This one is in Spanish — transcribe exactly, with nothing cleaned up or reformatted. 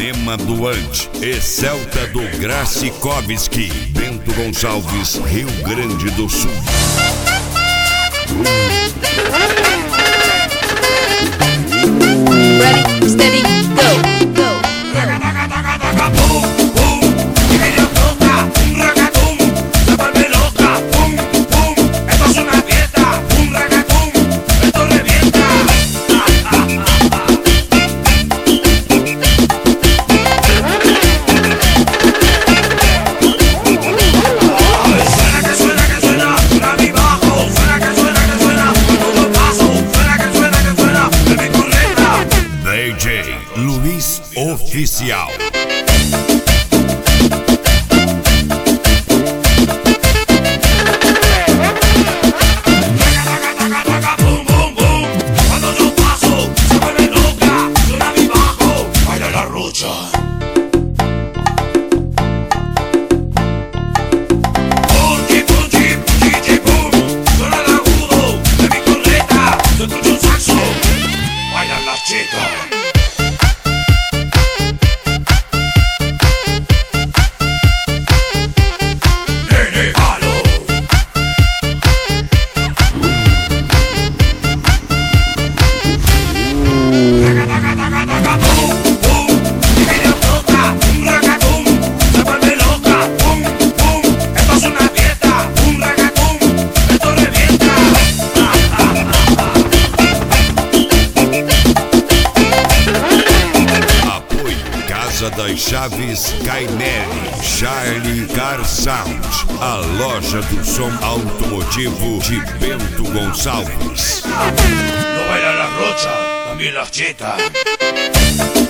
Cinema Duante e Celta do Gracikovski, Bento Gonçalves, Rio Grande do Sul. Ready, steady, go, go. D J Luiz Oficial. Casa das Chaves Cainelli, Charlie Car Sound, a loja do som automotivo de Bento Gonçalves. No bailan las rochas, también las chetas.